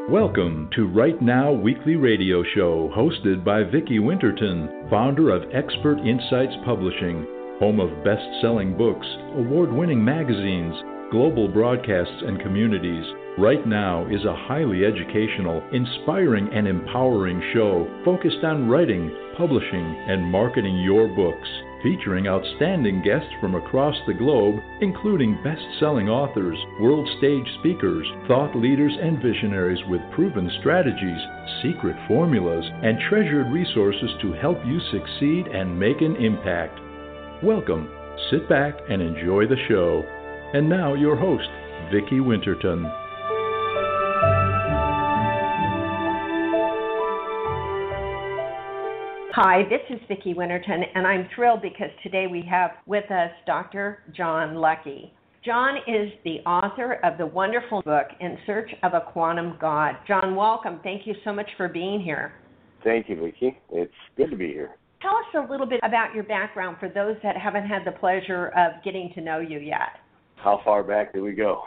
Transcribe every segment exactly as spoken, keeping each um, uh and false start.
Welcome to Right Now Weekly Radio Show, hosted by Vicki Winterton, founder of Expert Insights Publishing, home of best-selling books, award-winning magazines, global broadcasts, and communities. Right Now is a highly educational, inspiring, and empowering show focused on writing, publishing, and marketing your books, featuring outstanding guests from across the globe, including best-selling authors, world stage speakers, thought leaders, and visionaries with proven strategies, secret formulas, and treasured resources to help you succeed and make an impact. Welcome, sit back, and enjoy the show. And now your host, Vicki Winterton. Hi, this is Vicki Winterton, and I'm thrilled because today we have with us Doctor John Lucky. John is the author of the wonderful book, In Search of a Quantum God. John, welcome. Thank you so much for being here. Thank you, Vicki. It's good to be here. Tell us a little bit about your background for those that haven't had the pleasure of getting to know you yet. How far back do we go?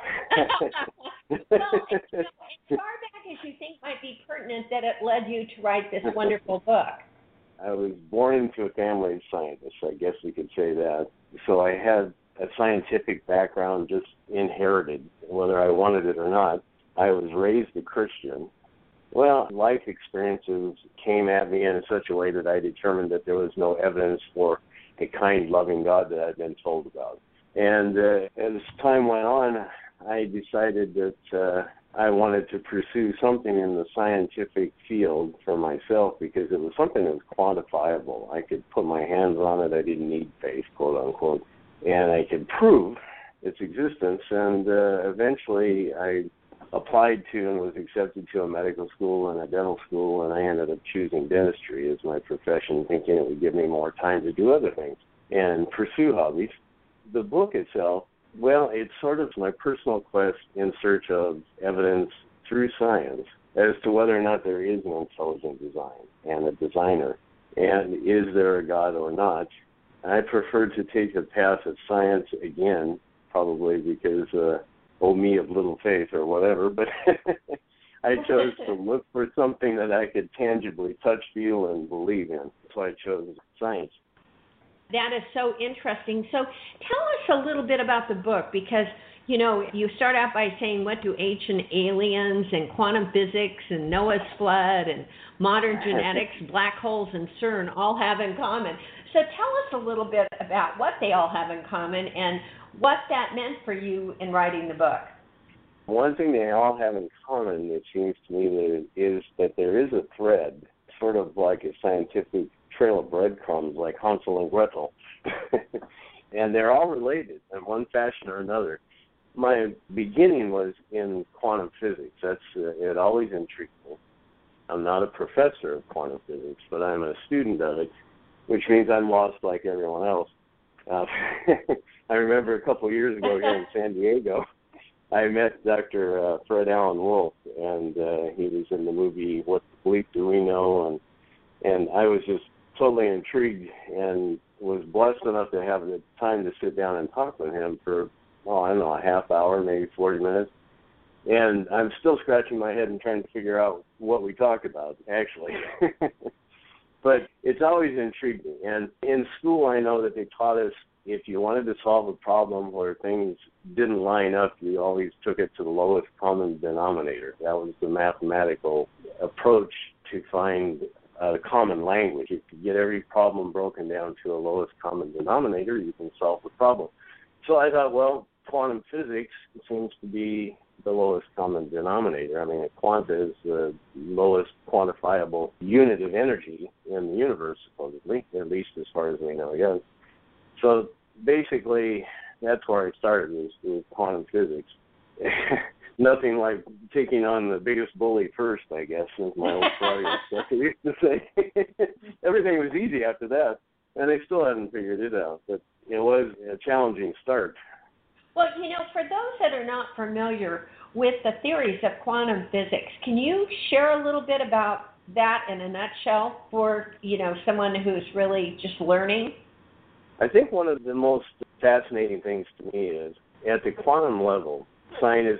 Well, as far back as you think might be pertinent that it led you to write this wonderful book. I was born into a family of scientists, I guess we could say that. So I had a scientific background just inherited, whether I wanted it or not. I was raised a Christian. Well, life experiences came at me in such a way that I determined that there was no evidence for a kind, loving God that I'd been told about. And uh, as time went on, I decided that uh, I wanted to pursue something in the scientific field for myself because it was something that was quantifiable. I could put my hands on it. I didn't need faith, quote unquote. And I could prove its existence. And uh, eventually I applied to and was accepted to a medical school and a dental school, and I ended up choosing dentistry as my profession, thinking it would give me more time to do other things and pursue hobbies. The book itself, well, it's sort of my personal quest in search of evidence through science as to whether or not there is an intelligent design and a designer, and is there a God or not. I prefer to take the path of science again, probably because, uh, oh, me of little faith or whatever, but I chose to look for something that I could tangibly touch, feel, and believe in. So I chose science. That is so interesting. So tell us a little bit about the book because, you know, you start out by saying what do ancient aliens and quantum physics and Noah's flood and modern genetics, black holes, and CERN all have in common. So tell us a little bit about what they all have in common and what that meant for you in writing the book. One thing they all have in common, it seems to me, is that there is a thread, sort of like a scientific trail of breadcrumbs like Hansel and Gretel. And they're all related in one fashion or another. My beginning was in quantum physics. That's uh, it always intrigued me. I'm not a professor of quantum physics, but I'm a student of it, which means I'm lost like everyone else. Uh, I remember a couple of years ago here in San Diego, I met Doctor Uh, Fred Alan Wolf, and uh, he was in the movie What the Bleep Do We Know? And, and I was just totally intrigued and was blessed enough to have the time to sit down and talk with him for, oh, I don't know, a half hour, maybe forty minutes. And I'm still scratching my head and trying to figure out what we talked about, actually. But it's always intrigued me. And in school, I know that they taught us if you wanted to solve a problem where things didn't line up, you always took it to the lowest common denominator. That was the mathematical approach to find a common language. If you get every problem broken down to a lowest common denominator, you can solve the problem. So I thought, well, quantum physics seems to be the lowest common denominator. I mean, a quanta is the lowest quantifiable unit of energy in the universe, supposedly, at least as far as we know, yes. So basically, that's where I started, was with quantum physics. Nothing like taking on the biggest bully first, I guess, is my old Freudian stuff I used to say. Everything was easy after that, and they still hadn't figured it out. But it was a challenging start. Well, you know, for those that are not familiar with the theories of quantum physics, can you share a little bit about that in a nutshell for, you know, someone who's really just learning? I think one of the most fascinating things to me is at the quantum level, scientists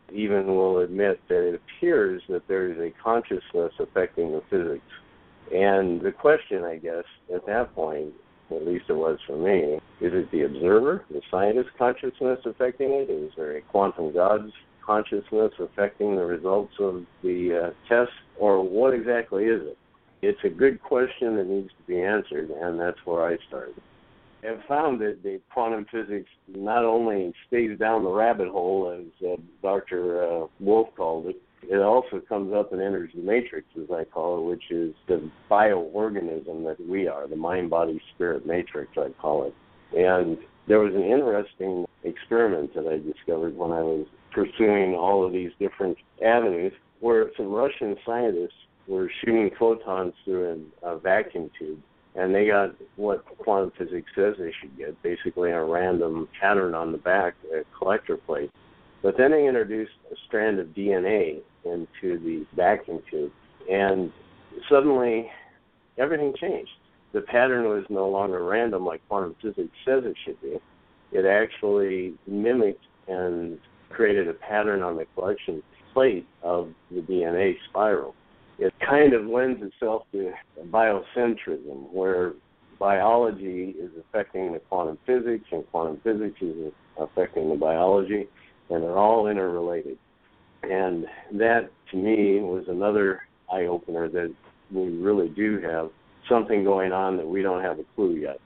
even will admit that it appears that there is a consciousness affecting the physics. And the question, I guess, at that point, at least it was for me, is it the observer, the scientist consciousness affecting it? Is there a quantum God's consciousness affecting the results of the uh, test? Or what exactly is it? It's a good question that needs to be answered, and that's where I started. I've found that the quantum physics not only stays down the rabbit hole, as uh, Doctor Uh, Wolf called it, it also comes up and enters the matrix, as I call it, which is the bioorganism that we are, the mind-body-spirit matrix, I call it. And there was an interesting experiment that I discovered when I was pursuing all of these different avenues, where some Russian scientists were shooting photons through a, a vacuum tube, and they got what quantum physics says they should get, basically a random pattern on the back, a collector plate. But then they introduced a strand of D N A into the vacuum tube, and suddenly everything changed. The pattern was no longer random like quantum physics says it should be. It actually mimicked and created a pattern on the collection plate of the D N A spiral. It kind of lends itself to biocentrism, where biology is affecting the quantum physics and quantum physics is affecting the biology, and they're all interrelated. And that, to me, was another eye-opener that we really do have something going on that we don't have a clue yet.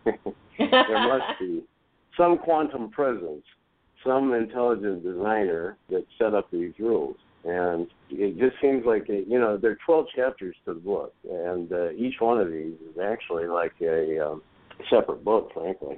There must be some quantum presence, some intelligent designer that set up these rules. And it just seems like, you know, there are twelve chapters to the book, and uh, each one of these is actually like a um, separate book, frankly.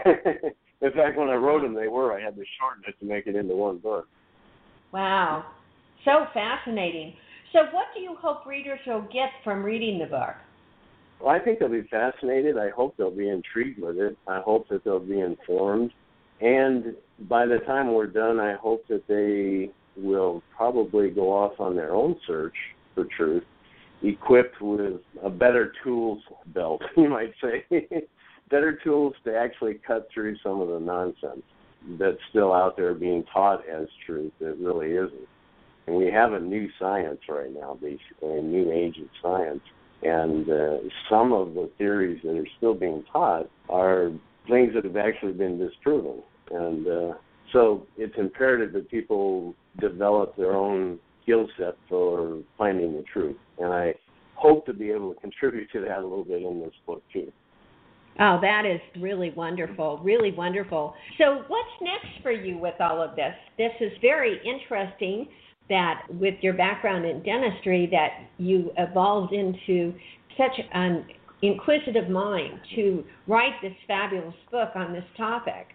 In fact, when I wrote them, they were. I had to shorten it to make it into one book. Wow. So fascinating. So what do you hope readers will get from reading the book? Well, I think they'll be fascinated. I hope they'll be intrigued with it. I hope that they'll be informed. And by the time we're done, I hope that they will probably go off on their own search for truth, equipped with a better tools belt, you might say. Better tools to actually cut through some of the nonsense that's still out there being taught as truth that really isn't. And we have a new science right now, basically, a new age of science. And uh, some of the theories that are still being taught are things that have actually been disproven. And uh, so it's imperative that people develop their own skill set for finding the truth. And I hope to be able to contribute to that a little bit in this book, too. Oh, that is really wonderful, really wonderful. So what's next for you with all of this? This is very interesting that with your background in dentistry that you evolved into such an inquisitive mind to write this fabulous book on this topic.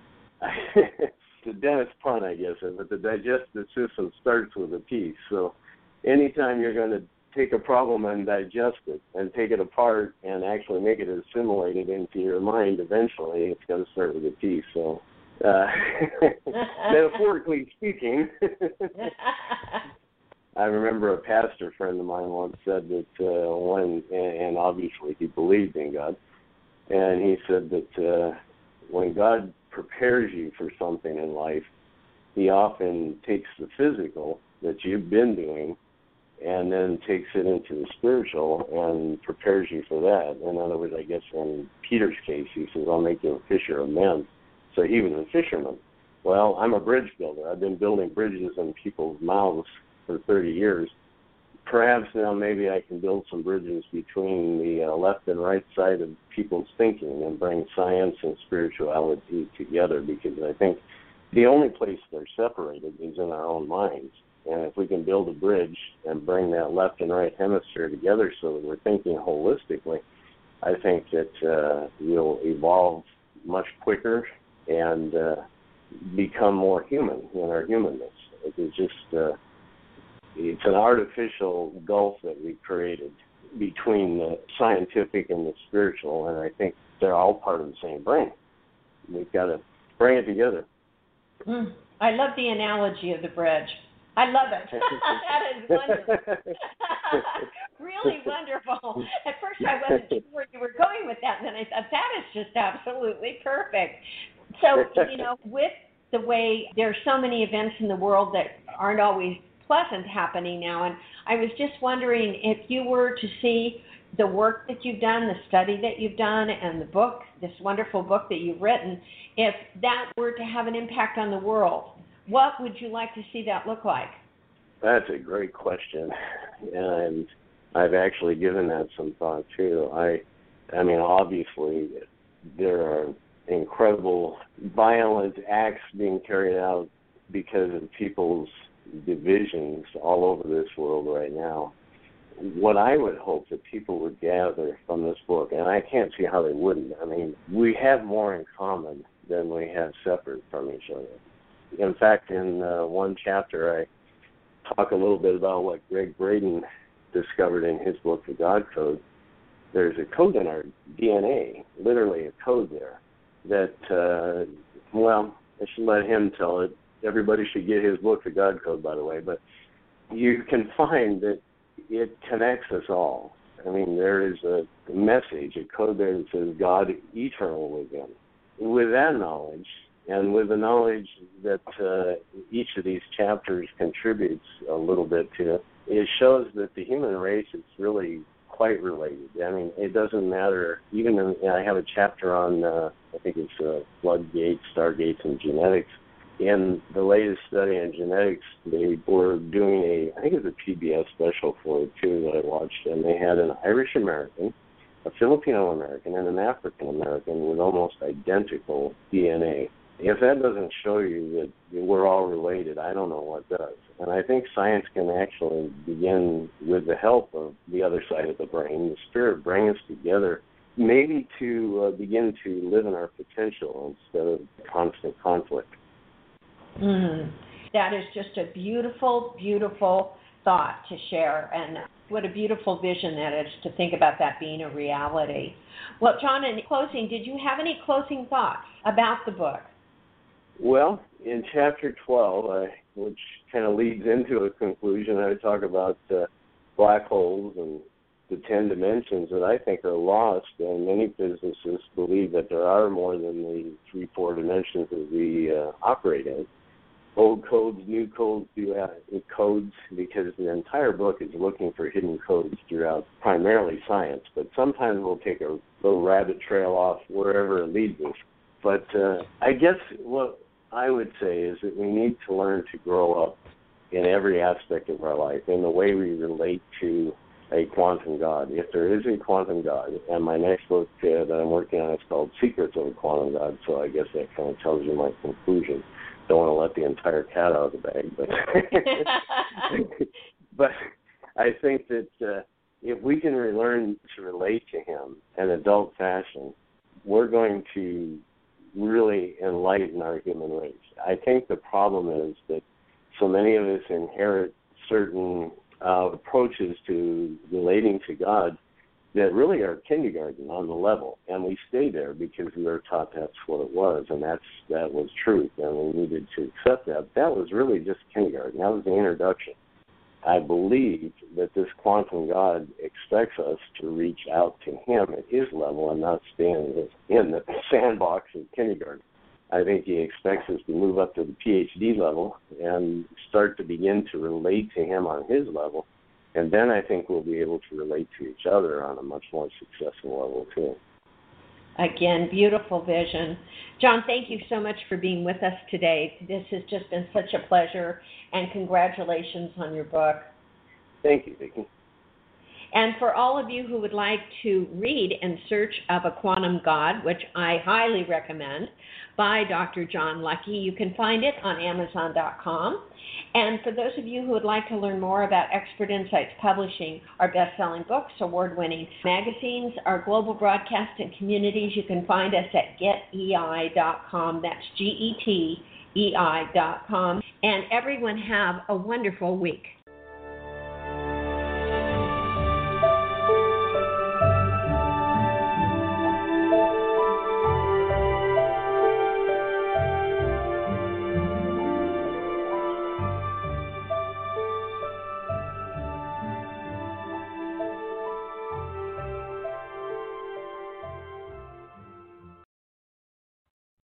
It's a dentist pun, I guess, but the digestive system starts with a piece. So anytime you're going to take a problem and digest it and take it apart and actually make it assimilated into your mind eventually, it's going to start with a piece. So uh, metaphorically speaking, I remember a pastor friend of mine once said that uh, when, and obviously he believed in God, and he said that uh, when God prepares you for something in life, he often takes the physical that you've been doing and then takes it into the spiritual and prepares you for that. In other words, I guess in Peter's case, he says, I'll make you a fisher of men. So he was a fisherman. Well, I'm a bridge builder. I've been building bridges in people's mouths for thirty years. Perhaps now maybe I can build some bridges between the uh, left and right side of people's thinking and bring science and spirituality together, because I think the only place they're separated is in our own minds. And if we can build a bridge and bring that left and right hemisphere together so that we're thinking holistically, I think that uh, we'll evolve much quicker and uh, become more human in our humanness. It's just, uh, it's an artificial gulf that we created between the scientific and the spiritual, and I think they're all part of the same brain. We've got to bring it together. Mm, I love the analogy of the bridge. I love it. That is wonderful. Really wonderful. At first I wasn't sure where you were going with that, and then I thought, that is just absolutely perfect. So, you know, with the way there's so many events in the world that aren't always pleasant happening now. And I was just wondering if you were to see the work that you've done, the study that you've done, and the book, this wonderful book that you've written, if that were to have an impact on the world, what would you like to see that look like? That's a great question, and I've actually given that some thought too. I, I mean, obviously, there are incredible violent acts being carried out because of people's divisions all over this world right now. What I would hope that people would gather from this book, and I can't see how they wouldn't. I mean, we have more in common than we have separate from each other. In fact, in uh, one chapter, I talk a little bit about what Greg Braden discovered in his book, The God Code. There's a code in our D N A, literally a code there, that, uh, well, I should let him tell it. Everybody should get his book, The God Code, by the way. But you can find that it connects us all. I mean, there is a message, a code there that says God eternal within. With that knowledge, and with the knowledge that uh, each of these chapters contributes a little bit to, it shows that the human race is really quite related. I mean, it doesn't matter. Even in, I have a chapter on, uh, I think it's uh, floodgates, stargates, and genetics. In the latest study on genetics, they were doing a, I think it was a P B S special for it too that I watched, and they had an Irish American, a Filipino American, and an African American with almost identical D N A. If that doesn't show you that we're all related, I don't know what does. And I think science can actually begin with the help of the other side of the brain, the spirit, bring us together, maybe to uh, begin to live in our potential instead of constant conflict. Mm, that is just a beautiful, beautiful thought to share, and what a beautiful vision that is to think about that being a reality. Well, John, in closing, did you have any closing thoughts about the book? Well, in chapter twelve, uh, which kind of leads into a conclusion, I talk about uh, black holes and the ten dimensions that I think are lost, and many physicists believe that there are more than the three, four dimensions that we uh, operate in. Old codes, new codes, do uh, codes, because the entire book is looking for hidden codes throughout primarily science, but sometimes we'll take a little rabbit trail off wherever it leads us. But uh, I guess what I would say is that we need to learn to grow up in every aspect of our life, in the way we relate to a quantum God. If there is a quantum God, and my next book uh, that I'm working on is called Secrets of a Quantum God, so I guess that kind of tells you my conclusion. Don't want to let the entire cat out of the bag, but but I think that uh, if we can learn to relate to him in adult fashion, we're going to really enlighten our human race. I think the problem is that so many of us inherit certain uh, approaches to relating to God that really are kindergarten on the level, and we stay there because we were taught that's what it was, and that's that was truth, and we needed to accept that. That was really just kindergarten. That was the introduction. I believe that this quantum God expects us to reach out to him at his level and not stay in the sandbox of kindergarten. I think he expects us to move up to the P H D level and start to begin to relate to him on his level. And then I think we'll be able to relate to each other on a much more successful level, too. Again, beautiful vision. John, thank you so much for being with us today. This has just been such a pleasure, and congratulations on your book. Thank you, Vicki. And for all of you who would like to read In Search of a Quantum God, which I highly recommend, by Doctor John Lucky, you can find it on Amazon dot com. And for those of you who would like to learn more about Expert Insights Publishing, our best-selling books, award-winning magazines, our global broadcast and communities, you can find us at get E I dot com. That's G E T E I dot com. And everyone have a wonderful week.